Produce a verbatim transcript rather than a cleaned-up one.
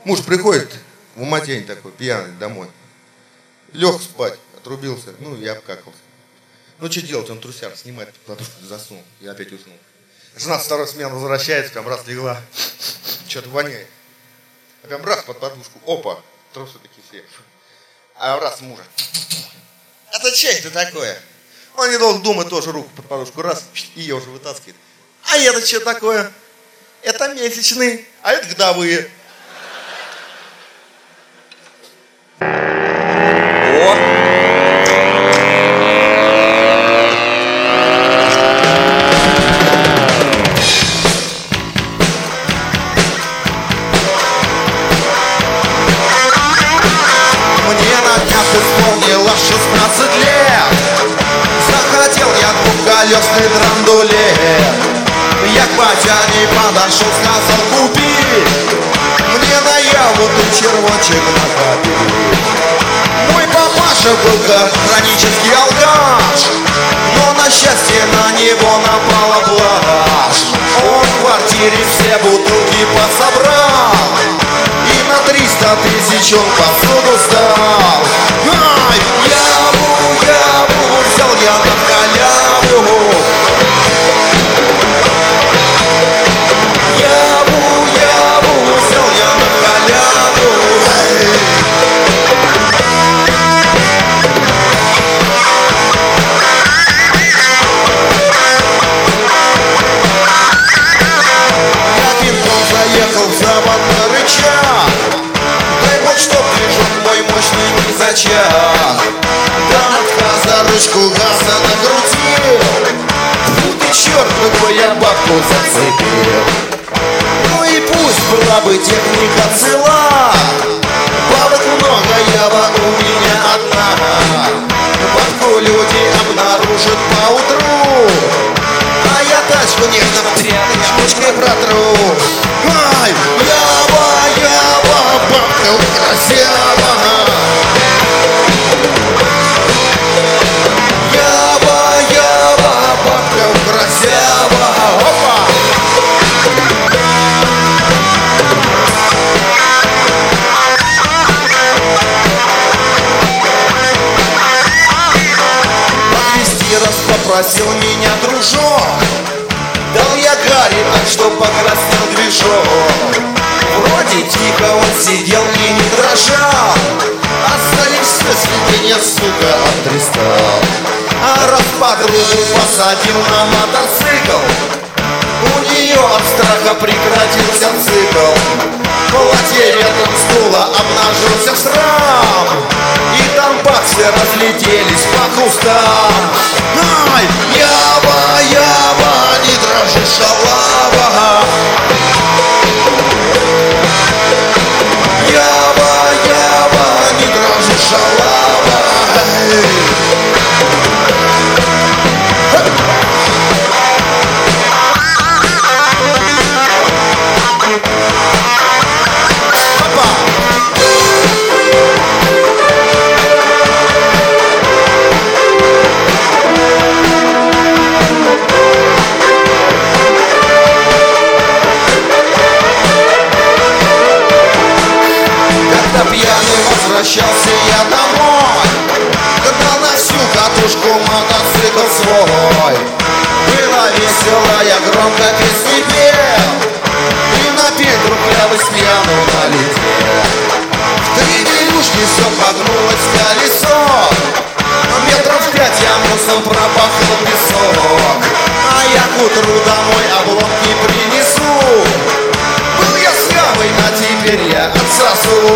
Муж приходит в уматень такой, пьяный, домой. Лег спать, отрубился, ну, я обкакался. Ну, что делать, он трусяр, снимает подушку, заснул, я опять уснул. Жена с второй смены возвращается, прям раз легла, что-то воняет. А прям раз под подушку, опа, трусы такие все. А раз мужа. Это что это такое? Он недолго думает, тоже руку под подушку, раз, и ее уже вытаскивает. А это что такое? Это месячные, а это годовые. Исполнилось шестнадцать лет. Захотел я двухколесный драндулет. Я к батяне подошел, сказал, купи мне на яву ты червончик накопи. Мой папаша был как хронический алкаш, но на счастье на него напала блажь. Он в квартире все бутылки подсобрал, и на триста тысяч он посуду сдал. Ай, яву, яву, взял я на халяву. Яву, яву, взял я на халяву. Я пинком заехал в завод на рычаг. Дай бог, чтоб движок мой мощный не зачах. До отказа ручку газа накрутил. Фу ты черт, какой я бабку зацепил. Ну и пусть была бы техника цела. Бабок много, ява у меня одна. Бабку люди обнаружат поутру, а я тачку нежно тряпочкой протру. Ай, ява, ява, бабка красава. Ява, ява, бабка красава. Опа! Подвезти раз попросил меня дружок. Дал я Гарри, так что покраснел движок. Вроде тихо он сидел и не дрожал. Остались все сведения, сука, отристал. А раз подругу посадил на мотоцикл, у нее от страха прекратился цикл. Платье ветром сдуло, обнажился срам, и там баксы разлетелись по кустам. Ай, ява, ява, не дрожи, шалава. Ява, ява, не дрожи, шалава. Возвращался я домой, когда на всю катушку мотоцикл свой. Было весело, я громко песни пел, и на петру прямо с пьяну налетел. В три делюшки все погнулось колесо, метров пять я носом пропахал песок. А я к утру домой обломки принесу. Был я с явой, а теперь я отсосу.